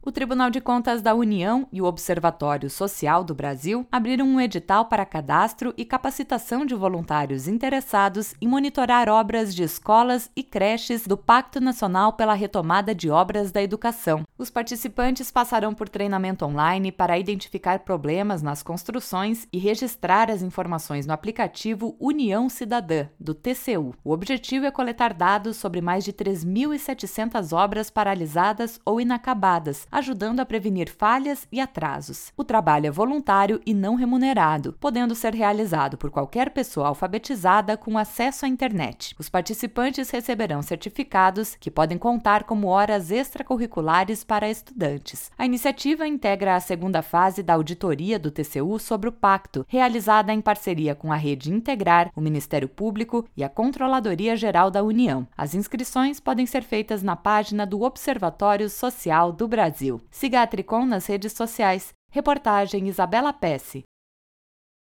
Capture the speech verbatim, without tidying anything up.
O Tribunal de Contas da União e o Observatório Social do Brasil abriram um edital para cadastro e capacitação de voluntários interessados em monitorar obras de escolas e creches do Pacto Nacional pela Retomada de Obras da Educação. Os participantes passarão por treinamento online para identificar problemas nas construções e registrar as informações no aplicativo União Cidadã, do T C U. O objetivo é coletar dados sobre mais de três mil e setecentas obras paralisadas ou inacabadas, ajudando a prevenir falhas e atrasos. O trabalho é voluntário e não remunerado, podendo ser realizado por qualquer pessoa alfabetizada com acesso à internet. Os participantes receberão certificados que podem contar como horas extracurriculares para estudantes. A iniciativa integra a segunda fase da auditoria do T C U sobre o Pacto, realizada em parceria com a Rede Integrar, o Ministério Público e a Controladoria Geral da União. As inscrições podem ser feitas na página do Observatório Social do Brasil. Siga a Tricom nas redes sociais. Reportagem Isabela Pesce.